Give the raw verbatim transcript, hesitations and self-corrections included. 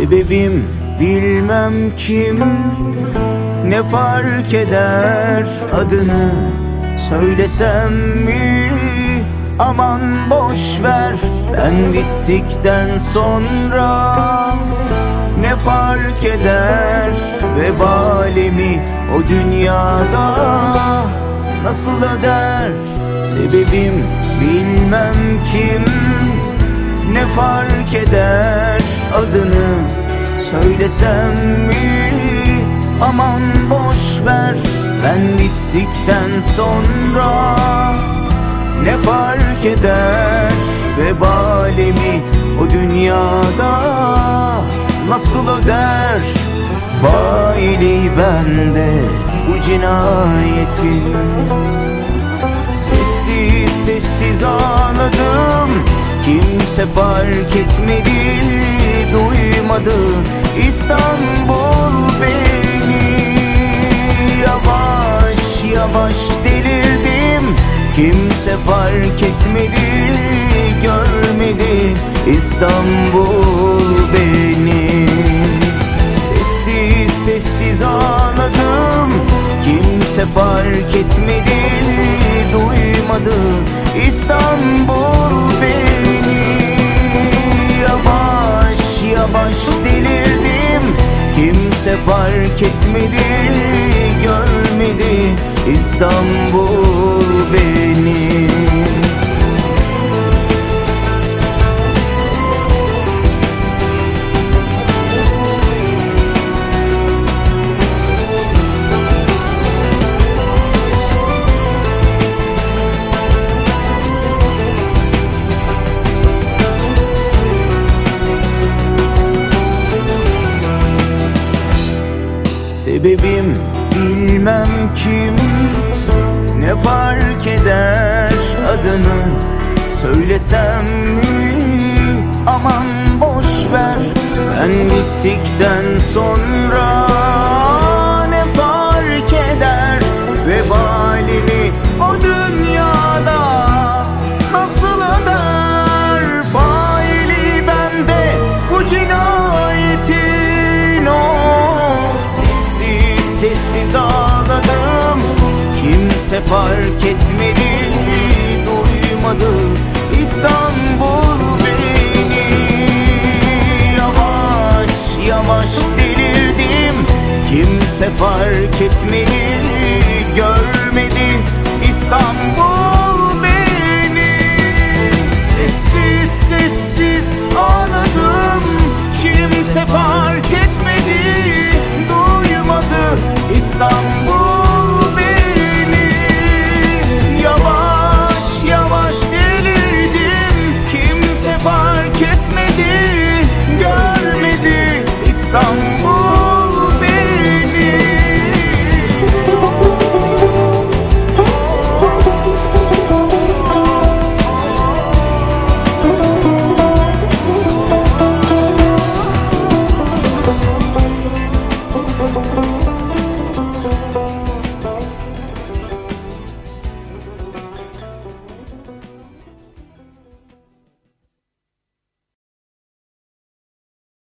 Sebebim bilmem kim, ne fark eder adını söylesem mi? Aman boş ver, ben bittikten sonra ne fark eder vebalimi o dünyada nasıl öder? Sebebim bilmem kim, ne fark eder adını söylesem mi? Aman boş ver, ben bittikten sonra ne fark eder vebalimi o dünyada nasıl öder? Faili bende bu cinayetin, sessiz sessiz ağladım, kimse fark etmedi, duymadı İstanbul beni. Yavaş yavaş delirdim, kimse fark etmedi, görmedi İstanbul beni. Sessiz sessiz ağladım, kimse fark etmedi, duymadı İstanbul beni. Yavaş yavaş delirdim, kimse fark etmedi, görmedi İstanbul beni. Sebebim bilmem kim, ne fark eder adını söylesem mi? Aman boş ver, ben bittikten sonra ne fark eder vebalimi o dünyada nasıl öder? Faili bende bu cinayetin, of sessiz sessiz ağladım, kimse fark etmedi, duymadı İstanbul beni. Yavaş yavaş delirdim, kimse fark etmedi, görmedi İstanbul beni. Sessiz sessiz ağladım, kimse fark